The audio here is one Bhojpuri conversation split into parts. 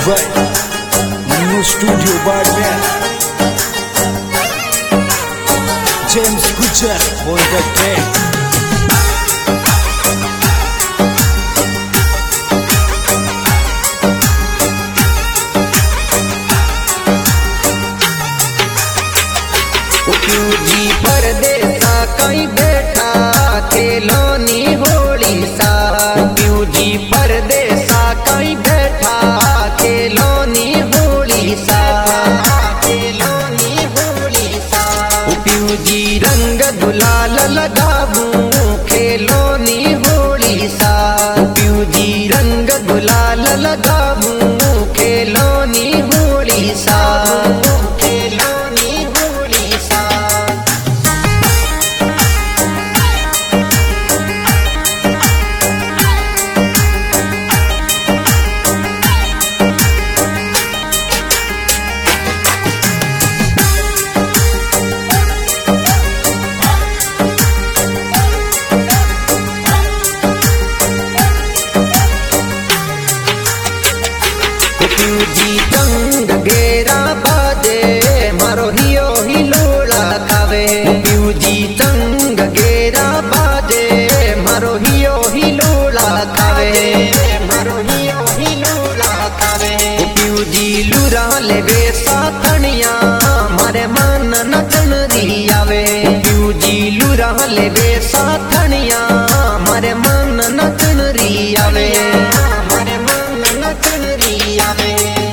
vai no estúdio Barman James Kucha on the track. जी परदेसा कहीं बैठा खेलोनी होली सा क्यों जी परदेसा कहीं बैठा खेलोनी होली सा खेलोनी होली सा क्यों जी रंग गुलाल लगाबू खेलोनी होली सा क्यों जी रंग गुलाल लगाबू खेलोनी होली सा जी तंग घेरा बाजे मारो हियो ही लोला खावे क्यों जी तंग घेरा बाजे मारो हियो ही लोला खावे मारो हियो ही लोला खावे क्यों जी लुरा लेवे साथनिया मारे मन नचन दी आवे क्यों जी लुरा लेवे साथनिया मारे मन नचन री आवे मारे मन नचन री आवे।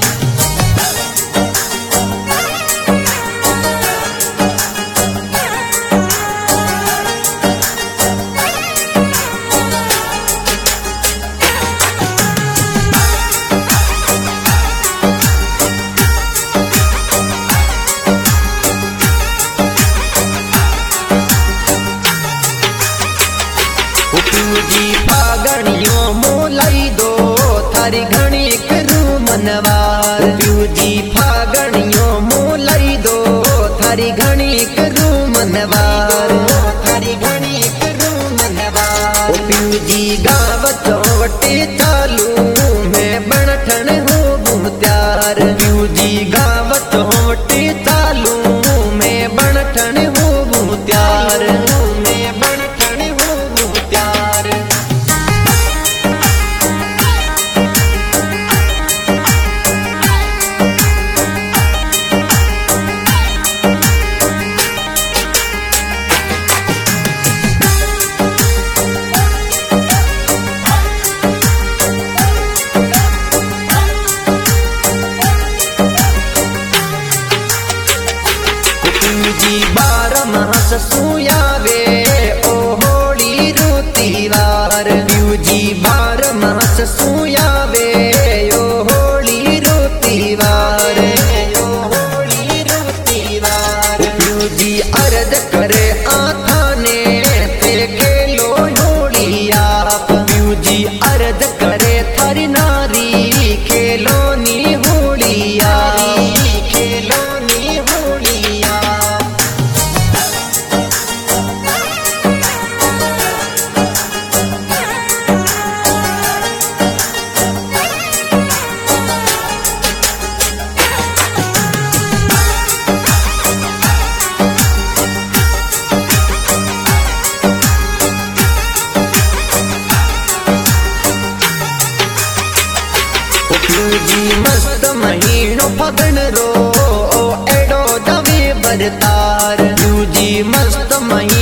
जी फागणियों मोलाई दो थारी घणी करू मनवार प्यू जी फागणियों मोलाई दो थारी घणी करू मनवार थारी घणी करू मनवार प्यू जी गावत वटे चालू मैं बनठन हो बुत्यार प्यू जी गावत वटे चालू मैं बनठन हो बुत्यार मैं बनठन हो बुत्यार। जी बारह मास सुयावे ओ होली रोतीवार प्यू जी बारह मास सुयावे ओ होली रोतीवार ओ होली रोतीवार प्यू जी अर्ज करे आथाने ते खेलो होली आप प्यू जी अर्ज करे थारी नारी खेलोनी होली आप खेलोनी होली आप। जी मस्त महीनो फगन रो ओ एडो दवे बरतार जी मस्त महीनो